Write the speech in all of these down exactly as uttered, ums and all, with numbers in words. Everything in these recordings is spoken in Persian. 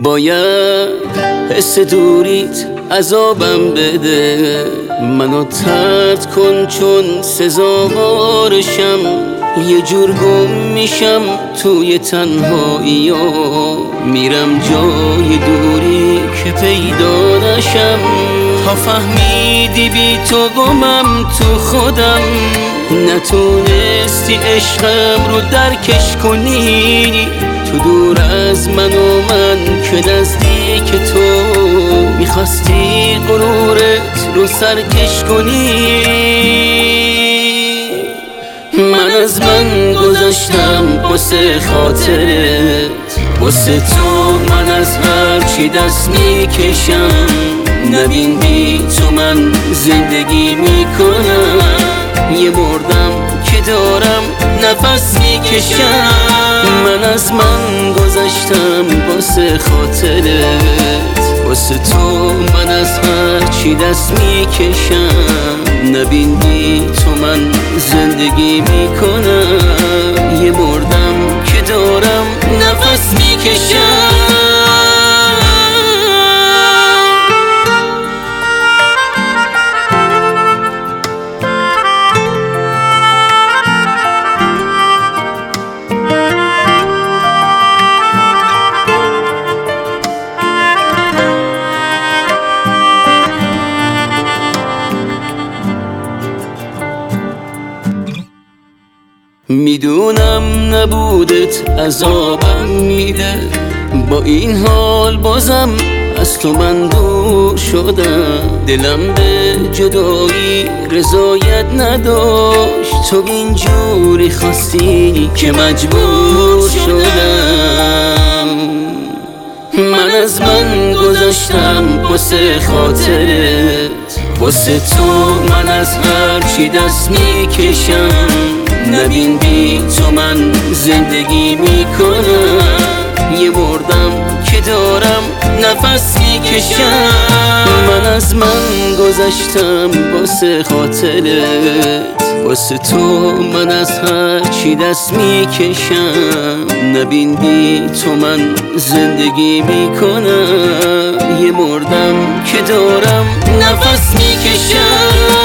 باید حس دوریت عذابم بده، منو طرد کن چون سزاوارشم. یه جور گم میشم توی تنهایی ها، میرم جای دوری که پیدا نشم. تا فهمیدی بی تو گمم تو خودم، نتونستی عشقم رو درکش کنی. تو دور از من و من که نزدیک تو، میخواستی غرورت رو سرکش کنی. من از من گذاشتم واسه خاطرت، واسه تو من از هرچی دست میکشم. نبین بی تو من زندگی میکنم، یه مردم که دارم نفس میکشم. من از من گذاشتم واسه خاطرت، واسه تو من از هرچی دست میکشم. نبین بی تو من زندگی میکنم، یه مردم که دارم نفس میکشم. میدونم نبودت عذابم میده، با این حال بازم از تو من دور شدم. دلم به جدایی رضایت نداشت، تو اینجوری خواستی که مجبور شدم. من از من گذاشتم واسه خاطرت، واسه تو من از هرچی دست میکشم. نبین بی تو من زندگی میکنم، یه مردم که دارم نفس میکشم. من از من گذاشتم واسه خاطرت، واسه تو من از هرچی دست میکشم. نبین بی تو من زندگی میکنم، یه مردم که دارم نفس میکشم.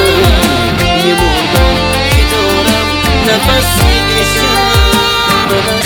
نفس میکشم.